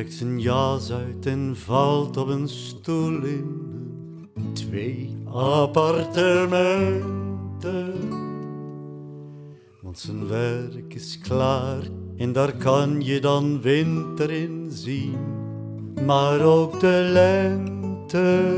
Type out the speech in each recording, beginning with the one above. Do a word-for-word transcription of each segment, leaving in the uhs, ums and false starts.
trekt zijn jas uit en valt op een stoel in twee appartementen. Want zijn werk is klaar en daar kan je dan winter in zien, maar ook de lente.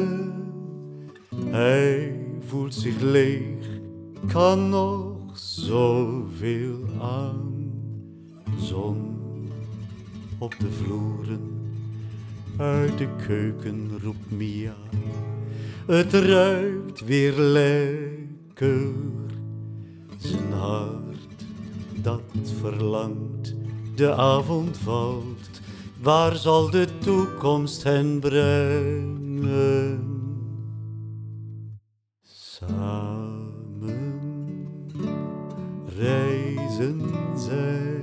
Hij voelt zich leeg, kan nog zoveel aan. Zon op de vloeren, uit de keuken roept Mia. Het ruikt weer lekker. Zijn hart dat verlangt, de avond valt. Waar zal de toekomst hen brengen? Samen reizen zij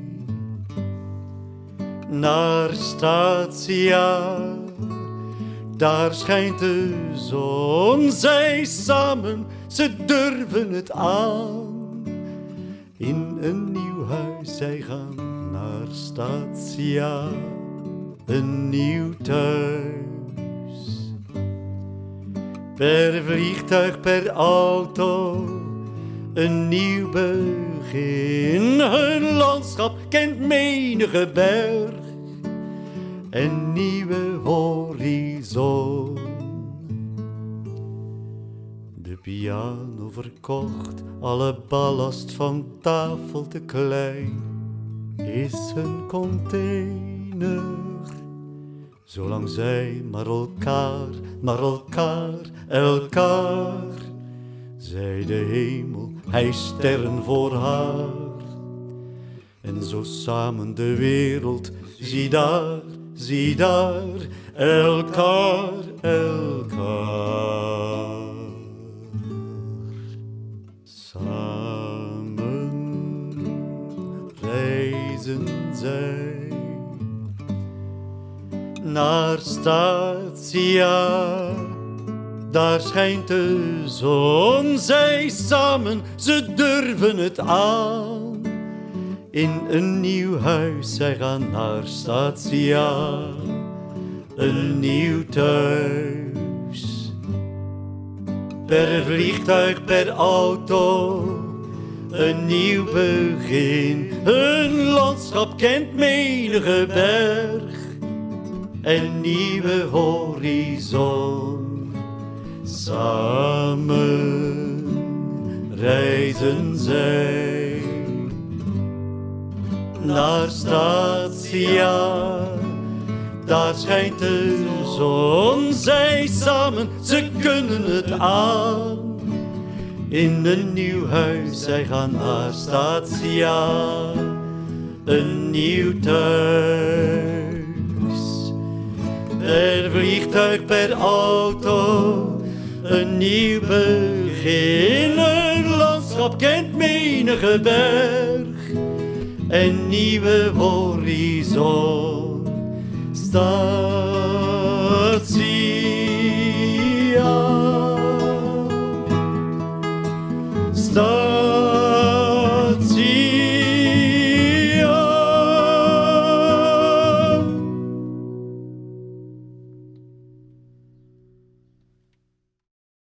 naar Statia. Daar schijnt de zon, zij samen, ze durven het aan. In een nieuw huis, zij gaan naar Statia, een nieuw thuis. Per vliegtuig, per auto, een nieuw begin. Hun landschap kent menige berg en nieuwe horizon. De piano verkocht, alle ballast van tafel te klein, is een container. Zolang zij maar elkaar, maar elkaar, elkaar. Zij de hemel, hij sterren voor haar. En zo samen de wereld, zie daar, zie daar, elkaar, elkaar. Samen reizen zij naar Statia. Daar schijnt de zon, zij samen, ze durven het aan. In een nieuw huis, zij gaan naar Statia, een nieuw thuis. Per vliegtuig, per auto, een nieuw begin. Hun landschap kent menige berg en nieuwe horizon. Samen reizen zij naar Statia. Daar schijnt de zon, zij samen, ze kunnen het aan. In een nieuw huis, zij gaan naar Statia, een nieuw thuis. Per vliegtuig, per auto, een nieuw begin. Een landschap kent menige berg en nieuwe horizon. Statia, Statia.